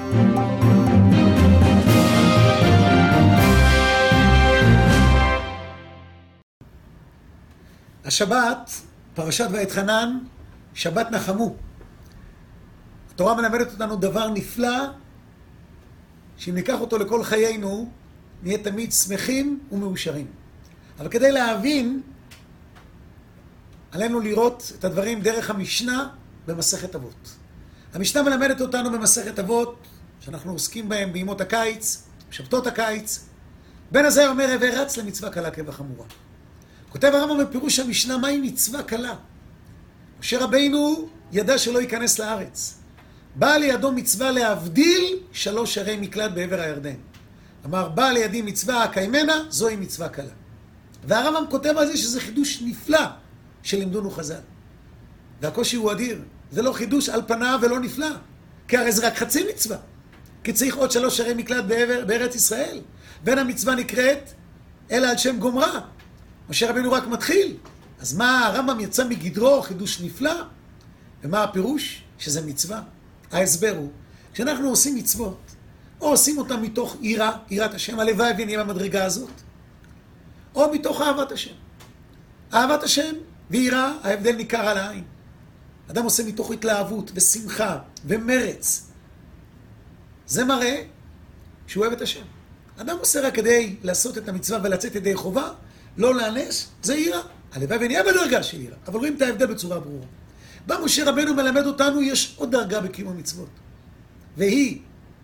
השבת, פרשת ואתחנן, שבת נחמו. התורה מלמדת אותנו דבר נפלא, שאם ניקח אותו לכל חיינו, נהיה תמיד שמחים ומאושרים. אבל כדי להבין, עלינו לראות את הדברים דרך המשנה במסכת אבות. המשנה מלמדת אותנו במסכת אבות, שאנחנו עוסקים בהם בימות הקיץ, בשבתות הקיץ. בן עזאי אומר, הווה רץ למצווה קלה כבחמורה. כותב הרמב"ם בפירוש המשנה, מהי מצווה קלה? משה רבינו ידע שלא ייכנס לארץ. באה לידו מצווה להבדיל 3 ערי מקלט בעבר הירדן. אמר, באה לידי מצווה הקיימנה, זוהי מצווה קלה. והרמב"ם כותב על זה שזה חידוש נפלא שלימדונו חז"ל. והקושי הוא אדיר. זה לא חידוש על פניו ולא נפלא. כי הרי זה רק חצי מצווה. כי צריך עוד 3 ערי מקלט בארץ ישראל. בין המצווה נקראת, אלא על שם גומרה. משה רבינו רק מתחיל. אז מה, הרמב"ם יצא מגדרו חידוש נפלא? ומה הפירוש? שזה מצווה. ההסבר הוא, כשאנחנו עושים מצוות, או עושים אותם מתוך יראת השם, הלוואי ונהיה במדרגה הזאת, או מתוך אהבת השם. אהבת השם ויראה, ההבדל ניכר על העין. אדם עושה מתוך התלהבות ושמחה ומרץ. זה מראה שהוא אוהב את השם. אדם עושה רק כדי לעשות את המצווה ולצאת ידי חובה, לא לאנס, זה יראה. הלוואי ונהיה בדרגה של יראה. אבל רואים את ההבדל בצורה ברורה. בא משה רבנו מלמד אותנו, יש עוד דרגה בקיום המצוות. והיא,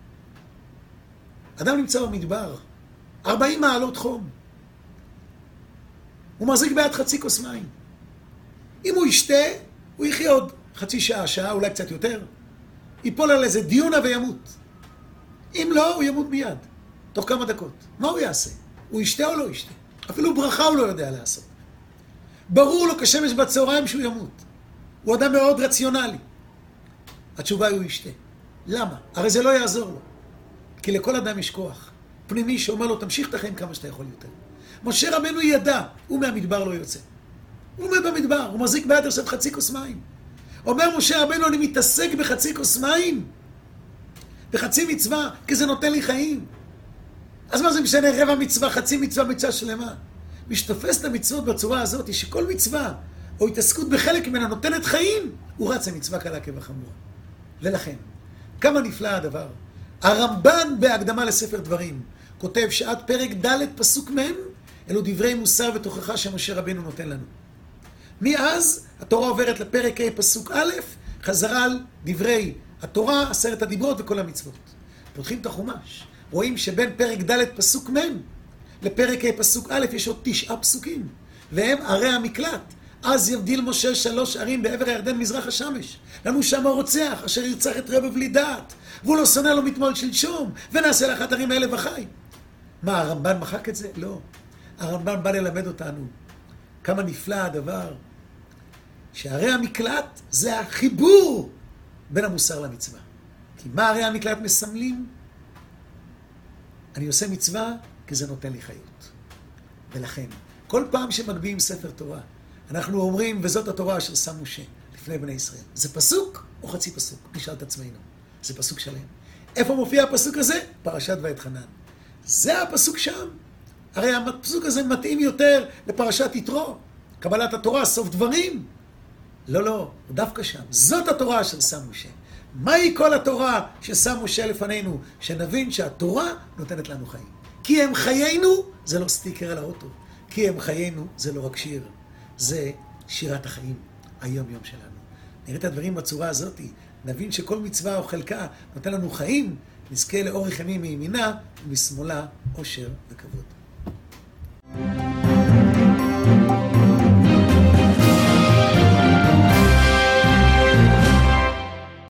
אדם נמצא במדבר, 40 מעלות חום. הוא מחזיק ביד חצי כוס מים. אם הוא ישתה, הוא יחיה עוד חצי שעה, שעה, אולי קצת יותר. ייפול על איזה דיונה וימות. אם לא, הוא ימות מיד, תוך כמה דקות. מה הוא יעשה? הוא ישתה או לא ישתה? אפילו ברכה הוא לא יודע לעשות. ברור לו כשמש בצהריים שהוא ימות. הוא אדם מאוד רציונלי. התשובה היא הוא ישתה. למה? הרי זה לא יעזור לו. כי לכל אדם יש כוח פנימי שאומר לו, תמשיך את החיים כמה שאתה יכול יותר. משה רבנו ידע, הוא מהמדבר לא יוצא. הוא עומד במדבר, הוא מחזיק ביד עכשיו חצי כוס מים. אומר משה רבנו, אני מתעסק בחצי כוס מים, בחצי מצווה, כי זה נותן לי חיים. אז מה זה משנה רבע מצווה, חצי מצווה, מצווה שלמה? מי שתופס את המצוות בצורה הזאת, שכל מצווה או התעסקות בחלק ממנה נותנת חיים, הוא רץ למצווה קלה כבחמורה. ולכן, כמה נפלא הדבר. הרמב"ן בהקדמה לספר דברים כותב שעד פרק ד' פסוק מ' אלו דברי מוסר ותוכחה שמשה רבינו נותן לנו. מאז התורה עוברת לפרק ה' פסוק א', חזרה על דברי התורה, 10 הדיברות וכל המצוות. פותחים את החומש, רואים שבין פרק ד' פסוק מ' לפרק ה' פסוק א' יש עוד 9 פסוקים, והם ערי המקלט. אז יבדיל משה 3 ערים בעבר הירדן מזרח השמש. לנו שם הרוצח, אשר ירצח את רבו בלי דעת, והוא לא שונא לו מתמול שלשום, ונעשה לאחת ערים האלה וחי. מה, הרמב"ן מחק את זה? לא. הרמב"ן בא ללמד אותנו כמה נפלא הדבר, שערי המקלט זה החיבור בין המוסר למצווה. כי מה ערי המקלט מסמלים? אני עושה מצווה כי זה נותן לי חיות. ולכן, כל פעם שמגביעים ספר תורה, אנחנו אומרים, וזאת התורה אשר שם משה לפני בני ישראל. זה פסוק או חצי פסוק? נשאל את עצמנו. זה פסוק שלם. איפה מופיע הפסוק הזה? פרשת ואתחנן. זה הפסוק שם. הרי הפסוק הזה מתאים יותר לפרשת יתרו. קבלת התורה, סוף דברים. לא, לא, דווקא שם. זאת התורה אשר שם משה. מהי כל התורה ששם משה לפנינו? שנבין שהתורה נותנת לנו חיים. כי הם חיינו, זה לא סטיקר על האוטו. כי הם חיינו, זה לא רק שיר. זה שירת החיים, היום יום שלנו. נראה את הדברים בצורה הזאת, נבין שכל מצווה או חלקה נותן לנו חיים, נזכה לאורך ימים מימינה ומשמאלה אושר וכבוד.